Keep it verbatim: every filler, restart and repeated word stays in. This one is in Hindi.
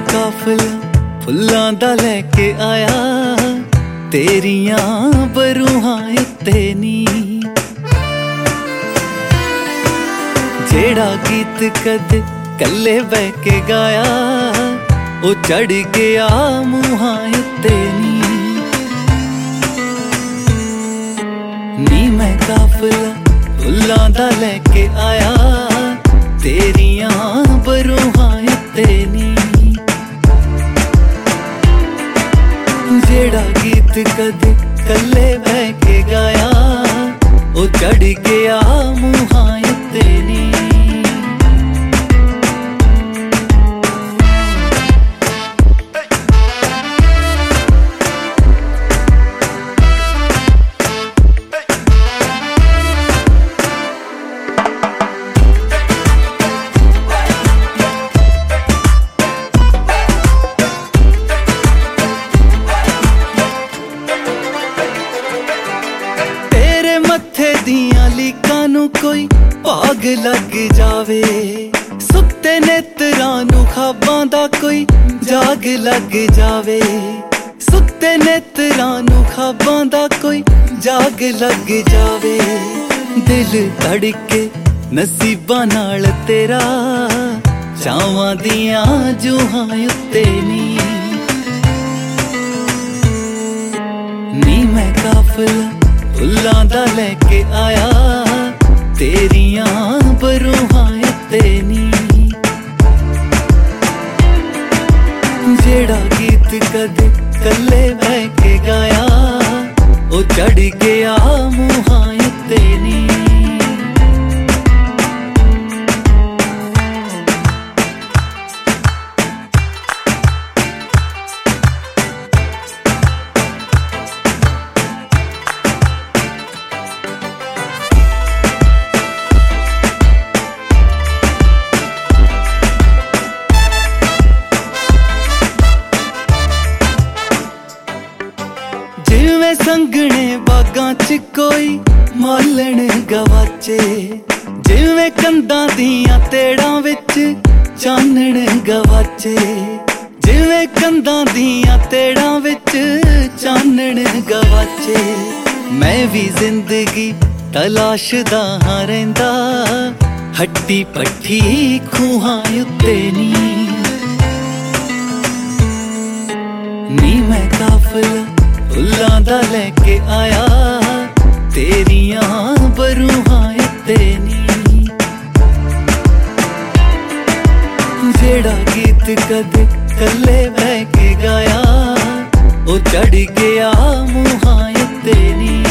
काफिला फुल्लां दा लैके आया तेरियां बरूहां उत्ते नी। जेड़ा गीत कदे कल्ले बह के गाया ओ चढ़ गया मूहां उत्ते नी। नी मैं काफिला फुल्लां दा लैके आया तेरियां बरूहां उत्ते नी। जेड़ा गीत कदे कल्ले बह के गाया ओ चढ़ गया मूहां उत्ते नी। कोई भाग लग जावे सुत्ते नेत्रां नू ख्वाबां दा कोई जाग लग जावे। सुत्ते नेत्रां नू ख्वाबां दा कोई जाग लग जावे। दिल धड़के नसीबां नाल तेरा चावां दियां जूहां उत्ते नी। नी मैं काफिला फुल्लां दा लैके आया तेरियां बरूहां उत्ते नी। जेड़ा गीत कदे कल्ले बह के गाया ओ चढ़ गया मूहां उत्ते नी। जिवें संगने बागां च कोई मालण गवाचे। जिवें कंधां दियां तेड़ां विच चानण गवाचे। जिवें कंधां दियां तेड़ां विच चानण गवाचे। मैं भी जिंदगी तलाशदा हां रहिंदा हट्टी पट्टी खूहां उत्ते नी। नी मैं काफिला फुल्लां दा लैके आया तेरियां बरूहां उत्ते नी। जेड़ा गीत कदे कल्ले बह के गाया ओ चढ़ गया मूहां उत्ते नी।